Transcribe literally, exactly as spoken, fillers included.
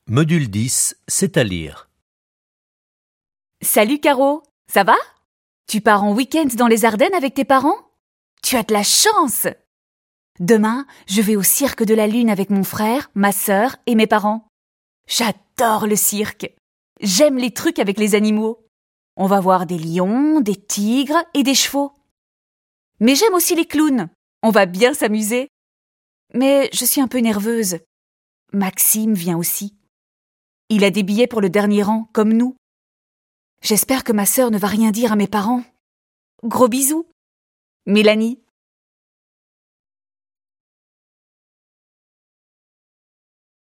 Module dix, c'est à lire. Salut Caro, ça va? Tu pars en week-end dans les Ardennes avec tes parents? Tu as de la chance! Demain, je vais au cirque de la Lune avec mon frère, ma sœur et mes parents. J'adore le cirque. J'aime les trucs avec les animaux. On va voir des lions, des tigres et des chevaux. Mais j'aime aussi les clowns. On va bien s'amuser. Mais je suis un peu nerveuse. Maxime vient aussi. Il a des billets pour le dernier rang, comme nous. J'espère que ma sœur ne va rien dire à mes parents. Gros bisous. Mélanie.